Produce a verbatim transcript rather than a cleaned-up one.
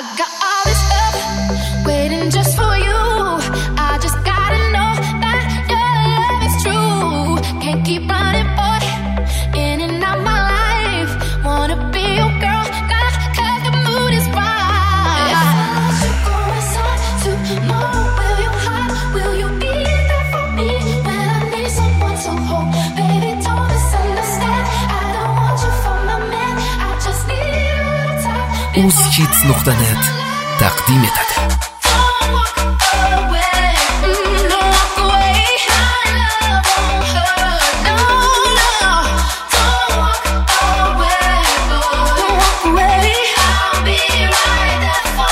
got all this stuff waiting just for you. I just gotta know that your love is true. Can't keep running, boy, in and out my life. Wanna be your girl now, cause the mood is right. If I let you go inside tomorrow, will you hide? Will you be there for me when I need someone to hold? Baby, don't misunderstand. I don't want you for my man. I just need you to talk. Узхиц нуqta net тaqdim etadi. I'll be right there for